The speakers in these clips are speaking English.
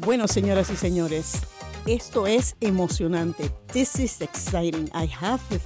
Bueno, señoras y señores, esto es emocionante. This is exciting. I have with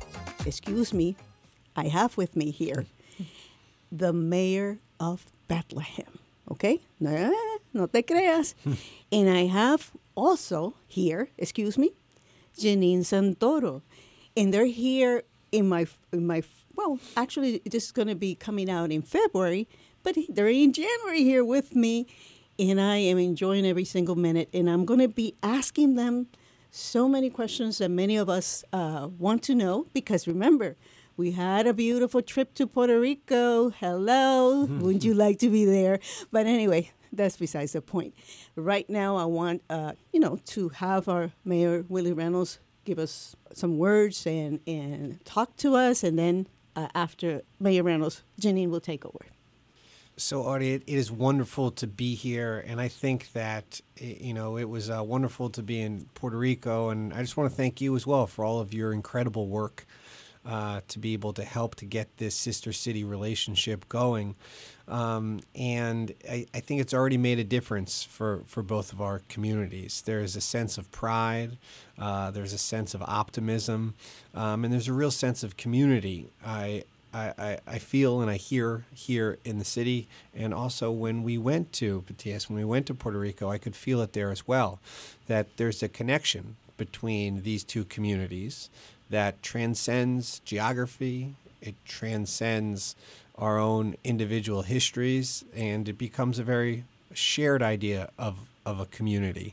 me here the mayor of Bethlehem. Okay? No te creas. And I have also here, Janine Santoro. And they're here in my well, actually, this is going to be coming out in February, but they're in January here with me. And I am enjoying every single minute. And I'm going to be asking them so many questions that many of us want to know. Because remember, we had a beautiful trip to Puerto Rico. Hello. Wouldn't you like to be there? But anyway, that's besides the point. Right now, I want, to have our Mayor Willie Reynolds give us some words and talk to us. And then after Mayor Reynolds, Janine will take over. So, Audie, it is wonderful to be here, and I think that, it was wonderful to be in Puerto Rico, and I just want to thank you as well for all of your incredible work to be able to help to get this sister city relationship going. And I think it's already made a difference for both of our communities. There's a sense of pride, there's a sense of optimism, and there's a real sense of community. I feel and I hear here in the city, and also when we went to Patillas, when we went to Puerto Rico, I could feel it there as well, that there's a connection between these two communities that transcends geography, it transcends our own individual histories, and it becomes a very shared idea of a community.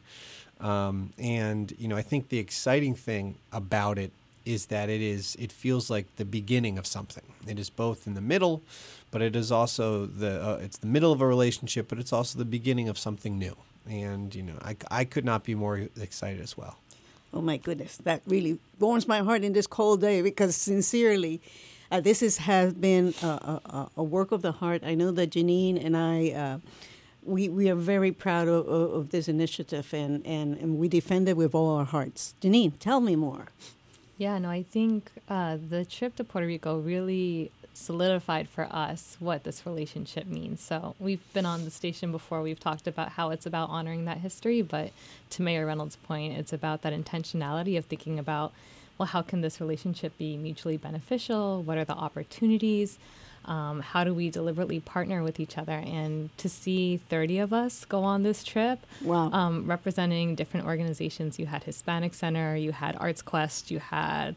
I think the exciting thing about it is that it feels like the beginning of something. It is both in the middle, but it is also it's the middle of a relationship, but it's also the beginning of something new. And, I could not be more excited as well. Oh, my goodness. That really warms my heart in this cold day because sincerely, this has been a work of the heart. I know that Janine and I, we are very proud of this initiative and we defend it with all our hearts. Janine, tell me more. Yeah, no, I think the trip to Puerto Rico really solidified for us what this relationship means. So we've been on the station before. We've talked about how it's about honoring that history. But to Mayor Reynolds' point, it's about that intentionality of thinking about, well, how can this relationship be mutually beneficial? What are the opportunities? How do we deliberately partner with each other? And to see 30 of us go on this trip, wow. Representing different organizations. You had Hispanic Center, you had Arts Quest, you had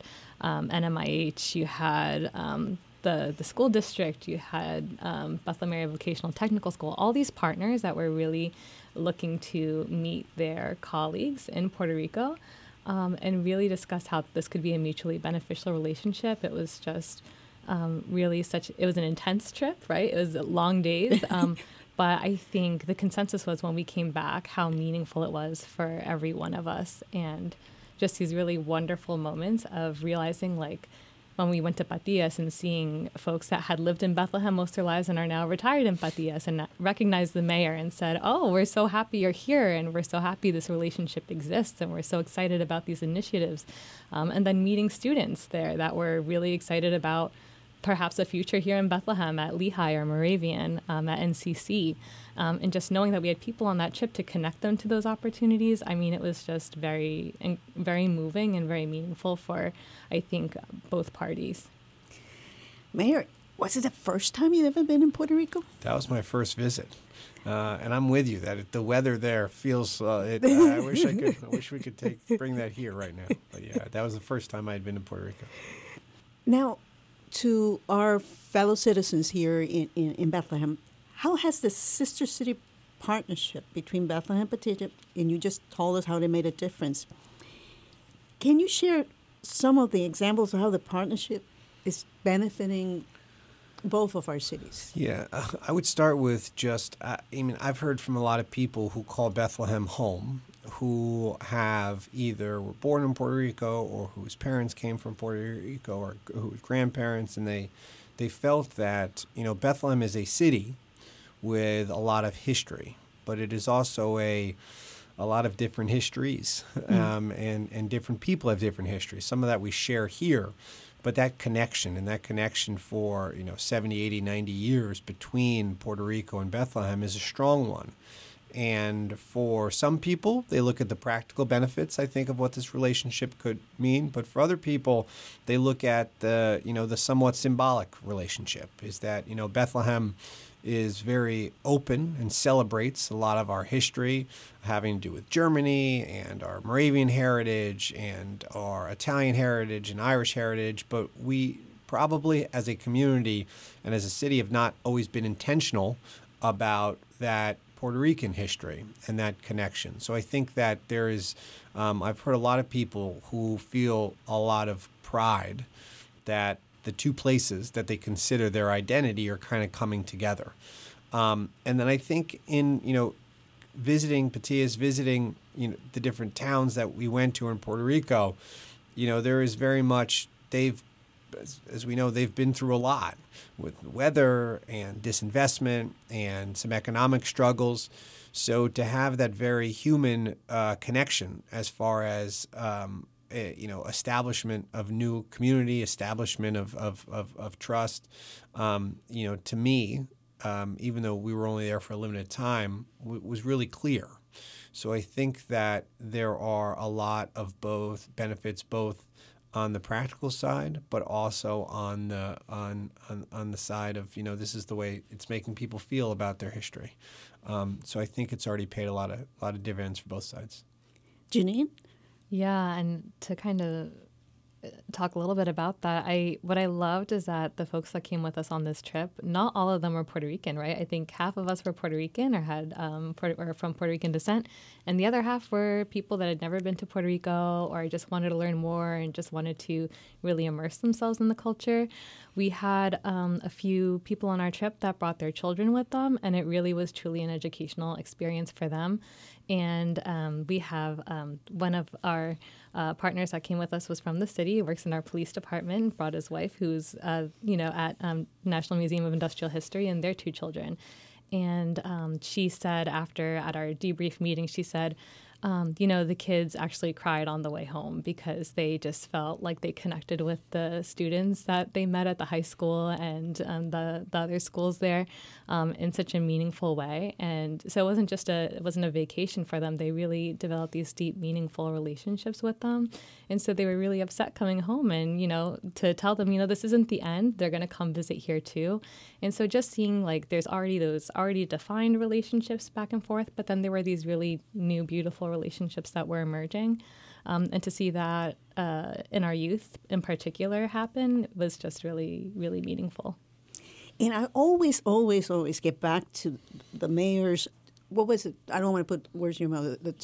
NMIH, you had the school district, you had Bethlehem Area Vocational Technical School, all these partners that were really looking to meet their colleagues in Puerto Rico and really discuss how this could be a mutually beneficial relationship. It was just really it was an intense trip, right? It was long days. But I think the consensus was when we came back, how meaningful it was for every one of us. And just these really wonderful moments of realizing, like, when we went to Patillas and seeing folks that had lived in Bethlehem most of their lives and are now retired in Patillas and recognized the mayor and said, oh, we're so happy you're here and we're so happy this relationship exists and we're so excited about these initiatives. And then meeting students there that were really excited about perhaps a future here in Bethlehem at Lehigh or Moravian, at NCC, and just knowing that we had people on that trip to connect them to those opportunities. I mean, it was just very, very moving and very meaningful for, I think, both parties. Mayor, was it the first time you've ever been in Puerto Rico? That was my first visit. And I'm with you that the weather there feels. I wish we could bring that here right now. But yeah, that was the first time I had been to Puerto Rico. Now, to our fellow citizens here in Bethlehem, how has the Sister City partnership between Bethlehem and Patillas, and you just told us how they made a difference. Can you share some of the examples of how the partnership is benefiting both of our cities? Yeah, I would start with I've heard from a lot of people who call Bethlehem home, who have either were born in Puerto Rico or whose parents came from Puerto Rico or whose grandparents, and they felt that, Bethlehem is a city with a lot of history, but it is also a lot of different histories, and different people have different histories. Some of that we share here, but that connection for 70, 80, 90 years between Puerto Rico and Bethlehem is a strong one. And for some people, they look at the practical benefits, I think, of what this relationship could mean. But for other people, they look at the somewhat symbolic relationship. Is that, Bethlehem is very open and celebrates a lot of our history having to do with Germany and our Moravian heritage and our Italian heritage and Irish heritage. But we probably, as a community and as a city, have not always been intentional about that Puerto Rican history and that connection. So I think that there is, I've heard a lot of people who feel a lot of pride that the two places that they consider their identity are kind of coming together. And then I think in, visiting Patillas, visiting, the different towns that we went to in Puerto Rico, there is very much, as we know, they've been through a lot with weather and disinvestment and some economic struggles. So to have that very human connection as far as establishment of new community, establishment of trust, to me, even though we were only there for a limited time, was really clear. So I think that there are a lot of both benefits, both on the practical side, but also on the side of, this is the way it's making people feel about their history. So I think it's already paid a lot of dividends for both sides. Janine? Yeah, and to kind of talk a little bit about that, what I loved is that the folks that came with us on this trip, not all of them were Puerto Rican, right? I think half of us were Puerto Rican or had or from Puerto Rican descent, and the other half were people that had never been to Puerto Rico or just wanted to learn more and just wanted to really immerse themselves in the culture. We had a few people on our trip that brought their children with them, and it really was truly an educational experience for them. And we have one of our partners that came with us was from the city, works in our police department, brought his wife, who's, at National Museum of Industrial History, and their two children. And she said at our debrief meeting, she said, the kids actually cried on the way home because they just felt like they connected with the students that they met at the high school and the other schools there in such a meaningful way. And so it wasn't a vacation for them. They really developed these deep, meaningful relationships with them. And so they were really upset coming home and, to tell them, this isn't the end. They're going to come visit here too. And so just seeing there's already those already defined relationships back and forth, but then there were these really new, beautiful relationships that were emerging. And to see that in our youth in particular happen was just really, really meaningful. And I always get back to the mayor's, what was it? I don't want to put words in your mouth, the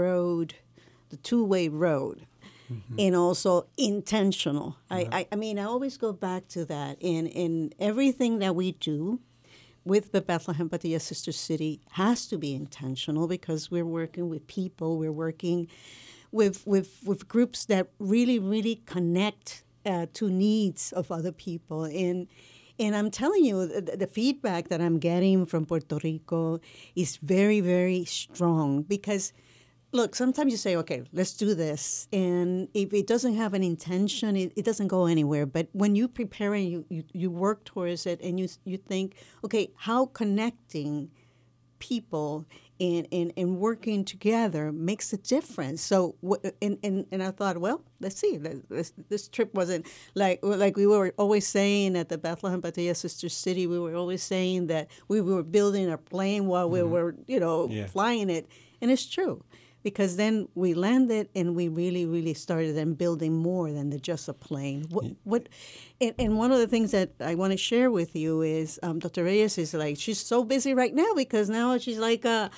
two-way road. Mm-hmm. And also intentional. Yeah. I always go back to that. In everything that we do with the Bethlehem Patillas Sister City has to be intentional because we're working with people. We're working with groups that really, really connect to needs of other people. And I'm telling you, the feedback that I'm getting from Puerto Rico is very, very strong because look, sometimes you say, okay, let's do this. And if it doesn't have an intention, it doesn't go anywhere. But when you prepare and you work towards it and you think, okay, how connecting people and working together makes a difference. So, and I thought, well, let's see. This trip wasn't like we were always saying at the Bethlehem Patillas Sister City, we were always saying that we were building a plane while we were, flying it. And it's true. Because then we landed and we really, really started then building more than just a plane. And one of the things that I want to share with you is Dr. Reyes is she's so busy right now because now she's like a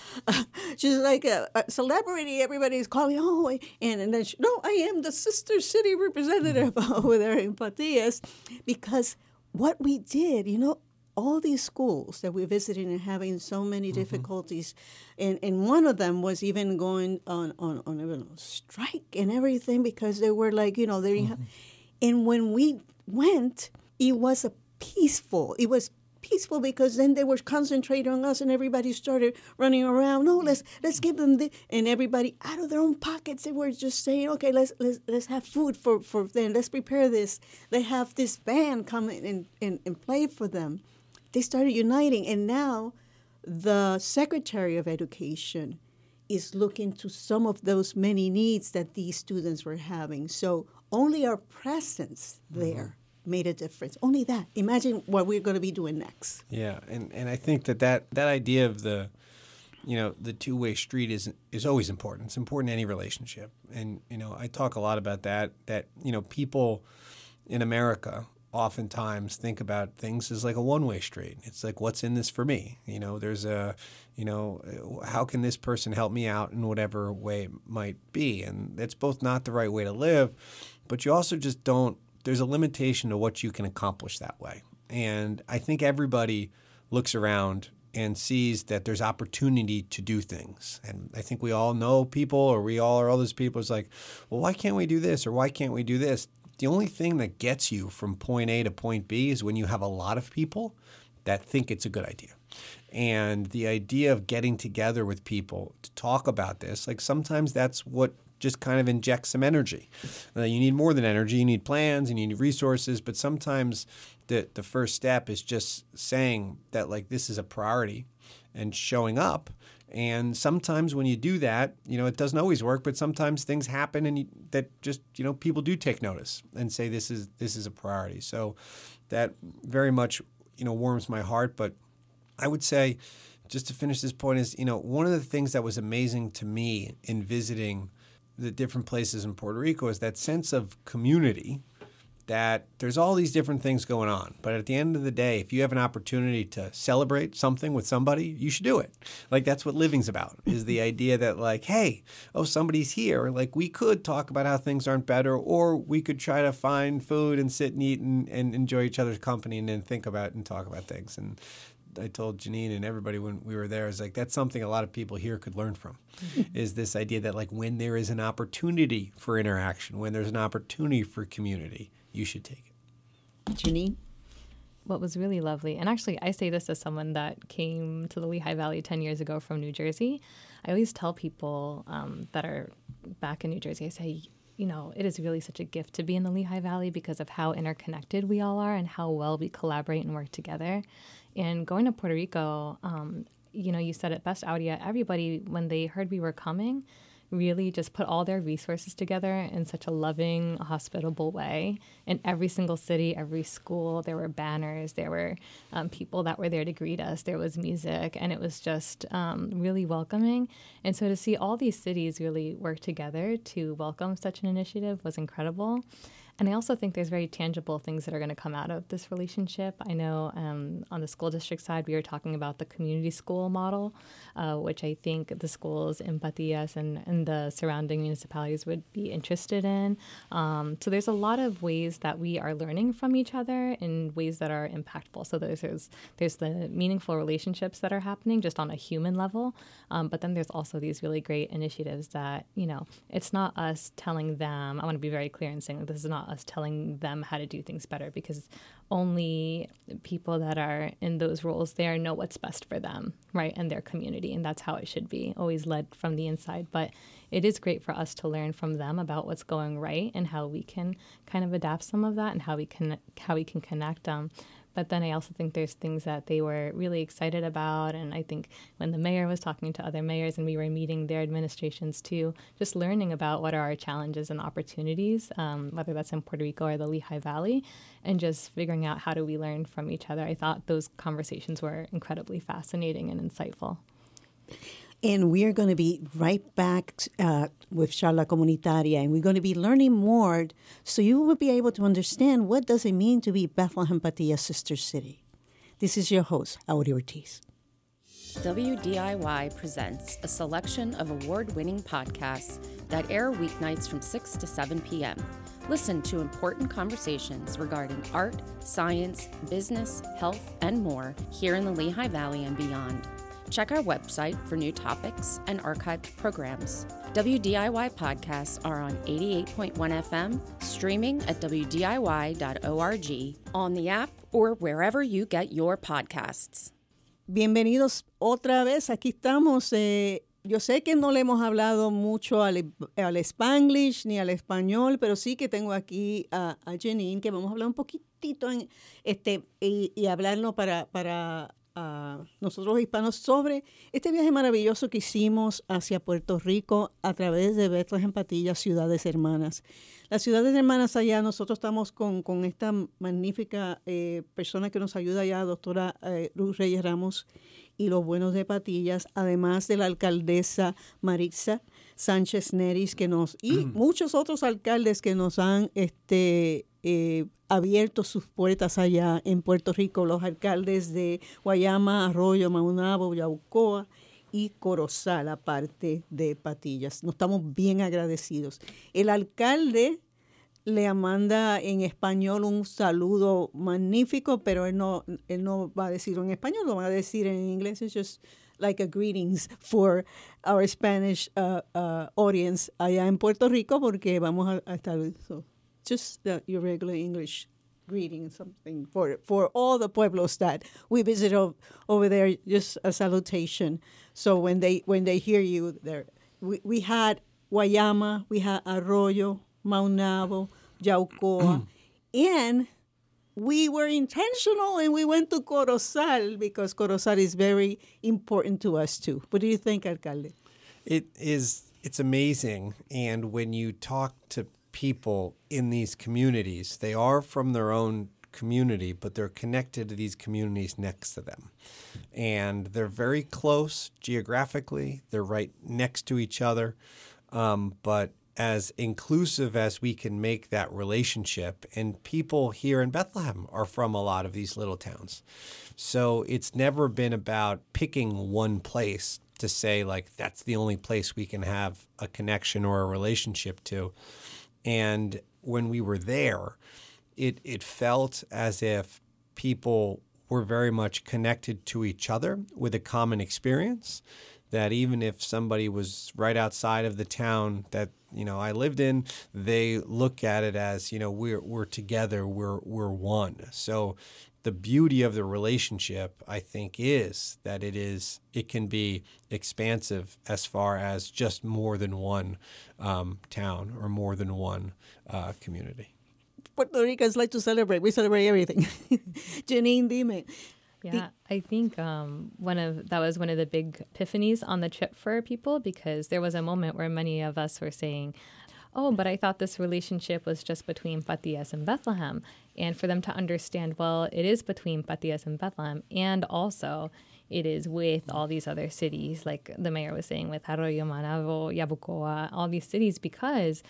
celebrity. Everybody's calling, and then I am the Sister City representative over there in Patillas because what we did, all these schools that we're visiting and having so many difficulties, and one of them was even going on a strike and everything because they were they didn't have, and when we went, it was peaceful because then they were concentrating on us and everybody started running around. No, let's give them and everybody out of their own pockets. They were just saying, okay, let's have food for them. Let's prepare this. They have this band come in and play for them. They started uniting, and now the Secretary of Education is looking to some of those many needs that these students were having. So only our presence there made a difference. Only that. Imagine what we're going to be doing next. Yeah, and I think that idea of the two-way street is always important. It's important in any relationship. And, I talk a lot about that people in America oftentimes think about things as like a one-way street. It's like, what's in this for me? There's how can this person help me out in whatever way it might be? And that's both not the right way to live, but you also just there's a limitation to what you can accomplish that way. And I think everybody looks around and sees that there's opportunity to do things. And I think we all know people, or we all are all those people. It's like, well, why can't we do this? Or why can't we do this? The only thing that gets you from point A to point B is when you have a lot of people that think it's a good idea. And the idea of getting together with people to talk about this, like sometimes that's what just kind of injects some energy. You need more than energy. You need plans, you need resources, but sometimes the first step is just saying that like this is a priority and showing up. And sometimes when you do that, it doesn't always work, but sometimes things happen and that just, people do take notice and say this is a priority. So that very much, warms my heart. But I would say, just to finish this point, is, one of the things that was amazing to me in visiting the different places in Puerto Rico is that sense of community, that there's all these different things going on. But at the end of the day, if you have an opportunity to celebrate something with somebody, you should do it. Like, that's what living's about, is the idea that like, hey, somebody's here. Like, we could talk about how things aren't better, or we could try to find food and sit and eat and enjoy each other's company and then think about and talk about things. And I told Janine and everybody when we were there, is like, that's something a lot of people here could learn from, is this idea that like when there is an opportunity for interaction, when there's an opportunity for community, you should take it. Janine? What was really lovely, and actually I say this as someone that came to the Lehigh Valley 10 years ago from New Jersey, I always tell people that are back in New Jersey, I say, it is really such a gift to be in the Lehigh Valley because of how interconnected we all are and how well we collaborate and work together. And going to Puerto Rico, you said it best, Audia, everybody, when they heard we were coming, really just put all their resources together in such a loving, hospitable way. In every single city, every school, there were banners, there were people that were there to greet us, there was music, and it was just really welcoming. And so to see all these cities really work together to welcome such an initiative was incredible. And I also think there's very tangible things that are going to come out of this relationship. I know on the school district side, we were talking about the community school model, which I think the schools in Patillas and the surrounding municipalities would be interested in. So there's a lot of ways that we are learning from each other in ways that are impactful. So there's the meaningful relationships that are happening just on a human level. But then there's also these really great initiatives that, it's not us telling them, I want to be very clear in saying that this is not us telling them how to do things better, because only people that are in those roles there know what's best for them, right, and their community, and that's how it should be, always led from the inside. But it is great for us to learn from them about what's going right and how we can kind of adapt some of that and how we can connect them. But then I also think there's things that they were really excited about. And I think when the mayor was talking to other mayors and we were meeting their administrations too, just learning about what are our challenges and opportunities, whether that's in Puerto Rico or the Lehigh Valley, and just figuring out how do we learn from each other. I thought those conversations were incredibly fascinating and insightful. And we are going to be right back with Charla Comunitaria, and we're going to be learning more so you will be able to understand what does it mean to be Bethlehem Patillas Sister City. This is your host, Audia Ortiz. WDIY presents a selection of award-winning podcasts that air weeknights from 6 to 7 p.m. Listen to important conversations regarding art, science, business, health, and more here in the Lehigh Valley and beyond. Check our website for new topics and archived programs. WDIY podcasts are on 88.1 FM, streaming at WDIY.org, on the app, or wherever you get your podcasts. Bienvenidos otra vez. Aquí estamos. Yo sé que no le hemos hablado mucho al Spanglish ni al español, pero sí que tengo aquí a Janine, que vamos a hablar un poquitito y hablarlo para a nosotros hispanos sobre este viaje maravilloso que hicimos hacia Puerto Rico a través de Bethlehem Patillas, Ciudades Hermanas. Las Ciudades Hermanas allá, nosotros estamos con esta magnífica persona que nos ayuda allá, doctora Ruth Reyes Ramos, y los buenos de Patillas, además de la alcaldesa Maritza Sánchez Neris, que y muchos otros alcaldes que nos han abierto sus puertas allá en Puerto Rico, los alcaldes de Guayama, Arroyo, Maunabo, Yabucoa y Corozal, aparte de Patillas. Nos estamos bien agradecidos. El alcalde le manda en español un saludo magnífico, pero él no va a decirlo en español, lo va a decir en inglés. It's just like a greetings for our Spanish audience allá en Puerto Rico, porque vamos a estar... So, just your regular English greeting, something for all the pueblos that we visit over there, just a salutation. So when they hear you there, we had Guayama, we had Arroyo, Maunabo, Yaucoa, and we were intentional and we went to Corozal because Corozal is very important to us too. What do you think, Alcalde? It's amazing. And when you talk to people in these communities, they are from their own community, but they're connected to these communities next to them. And they're very close geographically. They're right next to each other. But as inclusive as we can make that relationship, and people here in Bethlehem are from a lot of these little towns. So it's never been about picking one place to say, like, that's the only place we can have a connection or a relationship to. And when we were there, it felt as if people were very much connected to each other with a common experience, that even if somebody was right outside of the town that, I lived in, they look at it as, we're together, we're one. So the beauty of the relationship, I think, is that it can be expansive as far as just more than one town or more than one community. Puerto Ricans like to celebrate. We celebrate everything. Janine, dime. Yeah, I think that was one of the big epiphanies on the trip for people, because there was a moment where many of us were saying, oh, but I thought this relationship was just between Patillas and Bethlehem. And for them to understand, well, it is between Patillas and Bethlehem, and also it is with all these other cities, like the mayor was saying, with Arroyo, Maunabo, Yabucoa, all these cities, because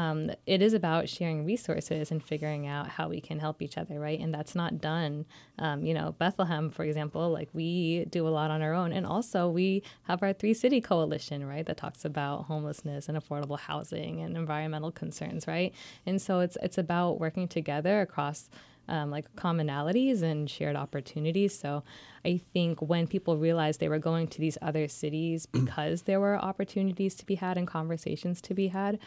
it is about sharing resources and figuring out how we can help each other, right? And that's not done. Bethlehem, for example, like, we do a lot on our own. And also we have our 3-city coalition, right, that talks about homelessness and affordable housing and environmental concerns, right? And so it's about working together across commonalities and shared opportunities. So I think when people realized they were going to these other cities because there were opportunities to be had and conversations to be had,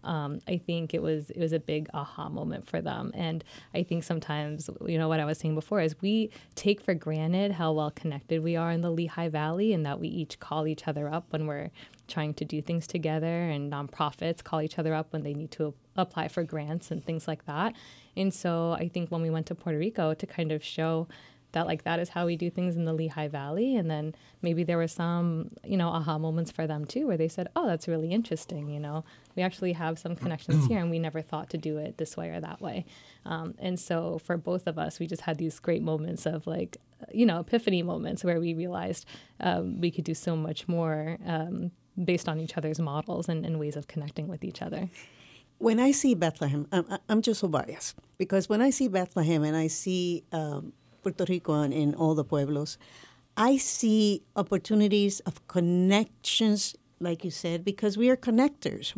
I think it was a big aha moment for them. And I think sometimes, what I was saying before is we take for granted how well connected we are in the Lehigh Valley, and that we each call each other up when we're trying to do things together, and nonprofits call each other up when they need to apply for grants and things like that. And so I think when we went to Puerto Rico to kind of show that, like, that is how we do things in the Lehigh Valley. And then maybe there were some, aha moments for them too, where they said, oh, that's really interesting. We actually have some connections here, and we never thought to do it this way or that way. And so for both of us, we just had these great moments of, like, epiphany moments where we realized we could do so much more based on each other's models and ways of connecting with each other. When I see Bethlehem, I'm just so biased, because when I see Bethlehem and I see Puerto Rico and in all the pueblos, I see opportunities of connections, like you said, because we are connectors.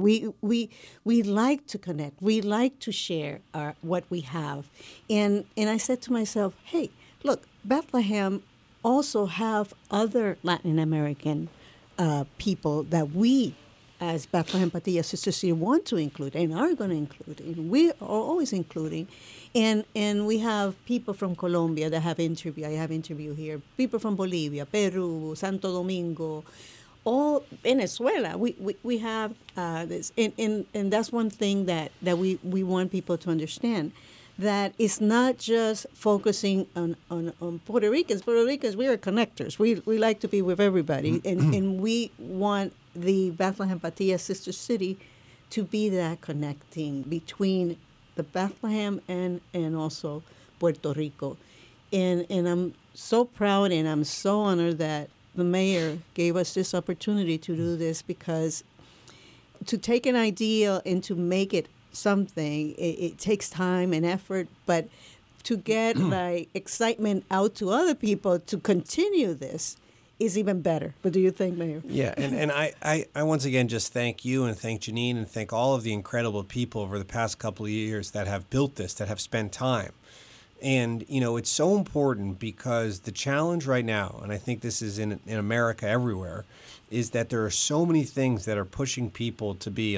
We like to connect. We like to share what we have. And I said to myself, hey, look, Bethlehem also have other Latin American people that we, as Bethlehem Patillas Sister City, want to include and are going to include. And we are always including. And we have people from Colombia that have interviewed. I have interviewed here. People from Bolivia, Peru, Santo Domingo, all Venezuela. We have this. And that's one thing that we want people to understand, that is not just focusing on Puerto Ricans. Puerto Ricans, we are connectors. We like to be with everybody, and we want the Bethlehem Patillas sister city to be that connecting between the Bethlehem and also Puerto Rico. And I'm so proud and I'm so honored that the mayor gave us this opportunity to do this, because to take an idea and to make it something, it takes time and effort, but to get like excitement out to other people to continue this is even better. What do you think, Mayor? Yeah, and I once again just thank you and thank Janine and thank all of the incredible people over the past couple of years that have built this, that have spent time. And, you know, it's so important because the challenge right now, and I think this is in America everywhere, is that there are so many things that are pushing people to be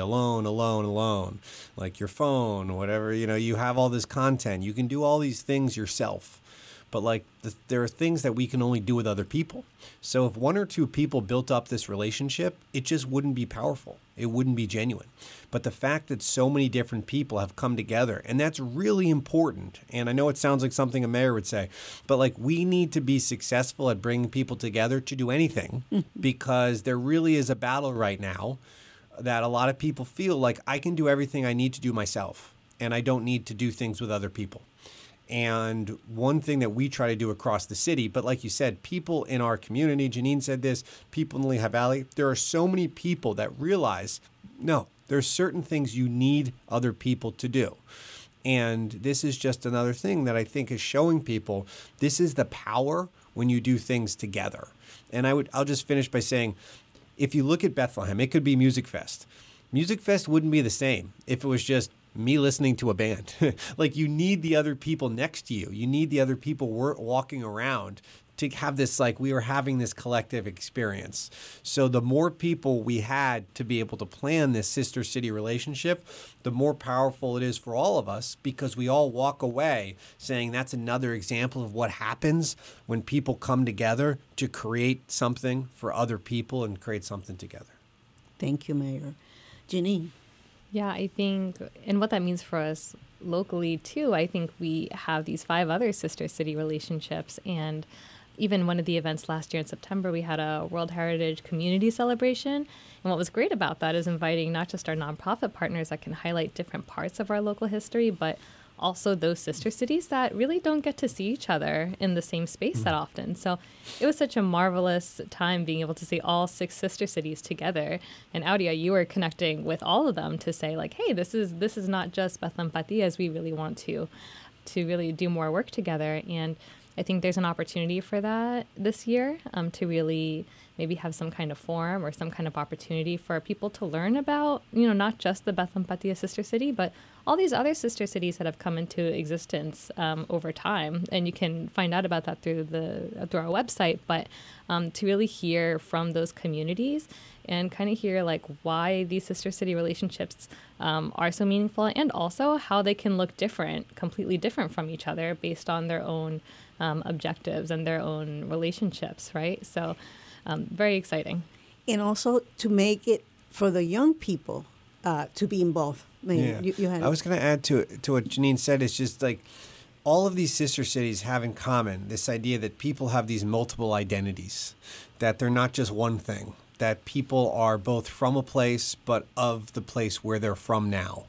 alone, like your phone, whatever. You know, you have all this content. You can do all these things yourself. But like there are things that we can only do with other people. So if one or two people built up this relationship, it just wouldn't be powerful. It wouldn't be genuine. But the fact that so many different people have come together, and that's really important. And I know it sounds like something a mayor would say, but like we need to be successful at bringing people together to do anything, because there really is a battle right now that a lot of people feel like I can do everything I need to do myself, and I don't need to do things with other people. And one thing that we try to do across the city, but like you said, people in our community, Janine said this, people in the Lehigh Valley, there are so many people that realize, no, there's certain things you need other people to do. And this is just another thing that I think is showing people this is the power when you do things together. And I'll just finish by saying, if you look at Bethlehem, it could be Music Fest. Music Fest wouldn't be the same if it was just me listening to a band. Like you need the other people next to you. You need the other people walking around to have this, like we were having this collective experience. So the more people we had to be able to plan this sister city relationship, the more powerful it is for all of us, because we all walk away saying that's another example of what happens when people come together to create something for other people and create something together. Thank you, Mayor. Janine. Yeah, I think, and what that means for us locally too, I think we have these 5 other sister city relationships. And even one of the events last year in September, we had a World Heritage Community Celebration. And what was great about that is inviting not just our nonprofit partners that can highlight different parts of our local history, but also those sister cities that really don't get to see each other in the same space that often. So it was such a marvelous time being able to see all 6 sister cities together. And Audia, you were connecting with all of them to say like, hey, this is not just Bethlehem Patillas. We really want to really do more work together. And I think there's an opportunity for that this year, to really maybe have some kind of forum or some kind of opportunity for people to learn about, you know, not just the Bethlehem Patilla sister city, but all these other sister cities that have come into existence over time. And you can find out about that through our website, but to really hear from those communities and kind of hear like why these sister city relationships are so meaningful, and also how they can look different, completely different from each other based on their own objectives and their own relationships, right? So very exciting. And also to make it for the young people to be involved. Yeah. You had I was going to add to what Janine said. It's just like all of these sister cities have in common this idea that people have these multiple identities, that they're not just one thing, that people are both from a place, but of the place where they're from now.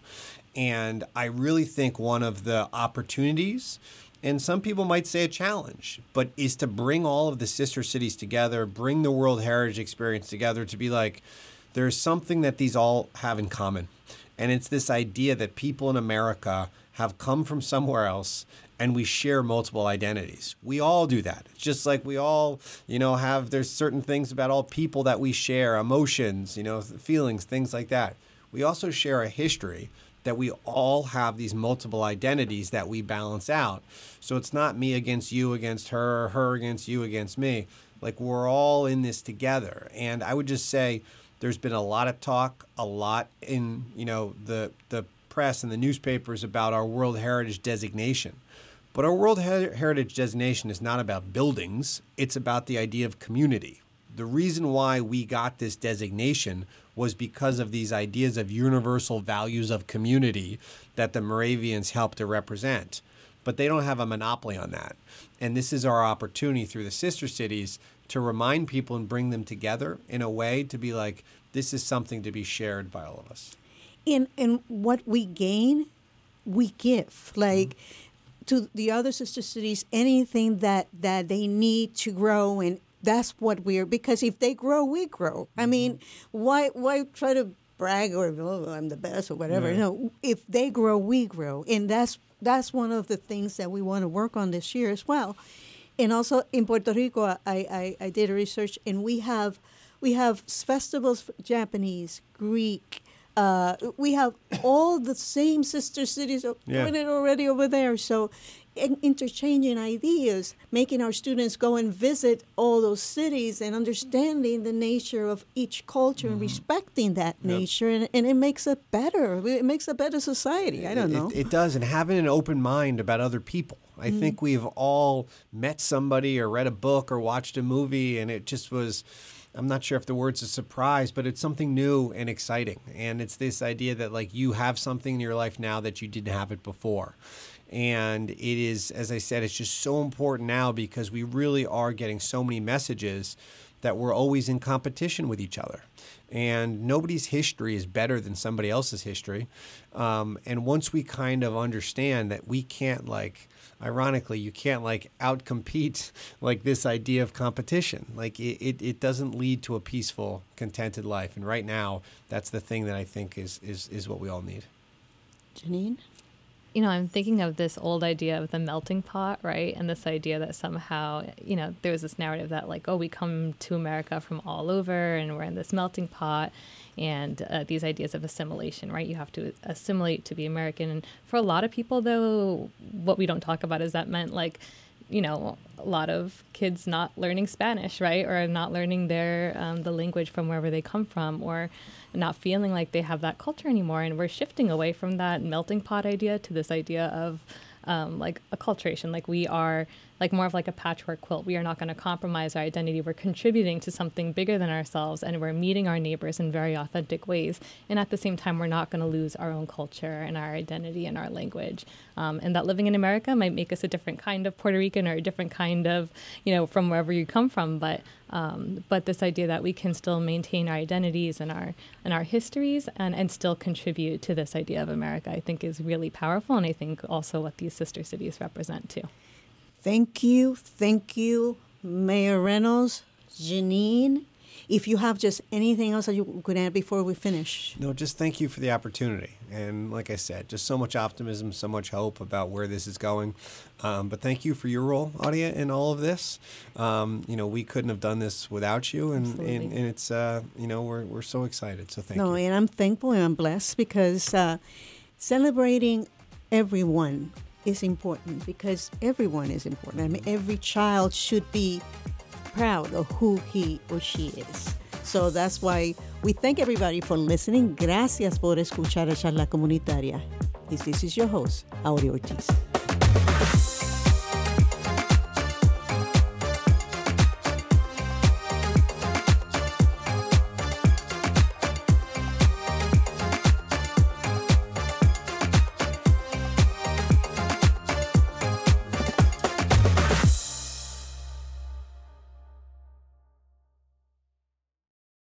And I really think one of the opportunities, and some people might say a challenge, but is to bring all of the sister cities together, bring the World Heritage experience together to be like, there's something that these all have in common. And it's this idea that people in America have come from somewhere else and we share multiple identities. We all do that. It's just like we all, there's certain things about all people that we share, emotions, feelings, things like that. We also share a history that we all have these multiple identities that we balance out. So it's not me against you against her, or her against you against me. Like we're all in this together. And I would just say there's been a lot of talk, a lot in, the press and the newspapers about our World Heritage designation. But our World Heritage designation is not about buildings. It's about the idea of community. the reason why we got this designation was because of these ideas of universal values of community that the Moravians helped to represent. But they don't have a monopoly on that. And this is our opportunity through the sister cities to remind people and bring them together in a way to be like, this is something to be shared by all of us. And what we gain, we give. Like, to the other sister cities, anything that they need to grow, and that's what we're, because if they grow, we grow. I mean, why try to brag or, oh, I'm the best or whatever. Yeah. No, if they grow, we grow. And that's one of the things that we want to work on this year as well. And also in Puerto Rico, I did a research, and we have festivals for Japanese, Greek. We have all the same sister cities doing it already over there. So interchanging ideas, making our students go and visit all those cities and understanding the nature of each culture and respecting that nature. And it makes it better. It makes a better society. I don't know. It does. And having an open mind about other people. I think we've all met somebody or read a book or watched a movie, and it just was, I'm not sure if the word's a surprise, but it's something new and exciting. And it's this idea that, like, you have something in your life now that you didn't have it before. And it is, as I said, it's just so important now because we really are getting so many messages that we're always in competition with each other. And nobody's history is better than somebody else's history. And once we kind of understand that we can't, like, ironically, you can't, like, outcompete, like, this idea of competition. Like, it doesn't lead to a peaceful, contented life. And right now, that's the thing that I think is what we all need. Janine? You know, I'm thinking of this old idea of the melting pot, right? And this idea that somehow, you know, there was this narrative that, like, oh, we come to America from all over and we're in this melting pot. And these ideas of assimilation, right? You have to assimilate to be American. And for a lot of people, though, what we don't talk about is that meant, like, you know, a lot of kids not learning Spanish, right? Or not learning the language from wherever they come from, or not feeling like they have that culture anymore. And we're shifting away from that melting pot idea to this idea of like acculturation, like we are like more of like a patchwork quilt. We are not going to compromise our identity. We're contributing to something bigger than ourselves, and we're meeting our neighbors in very authentic ways. And at the same time, we're not going to lose our own culture and our identity and our language. And that living in America might make us a different kind of Puerto Rican or a different kind of, you know, from wherever you come from. But this idea that we can still maintain our identities and our histories and still contribute to this idea of America, I think is really powerful. And I think also what these sister cities represent too. Thank you, Mayor Reynolds, Janine. If you have just anything else that you could add before we finish. No, just thank you for the opportunity. And like I said, just so much optimism, so much hope about where this is going. But thank you for your role, Audia, in all of this. You know, we couldn't have done this without you. And it's, you know, we're so excited. So thank you. No, and I'm thankful and I'm blessed because celebrating everyone is important, because everyone is important. I mean, every child should be proud of who he or she is. So that's why we thank everybody for listening. Gracias por escuchar a Charla Comunitaria. This is your host, Audia Ortiz.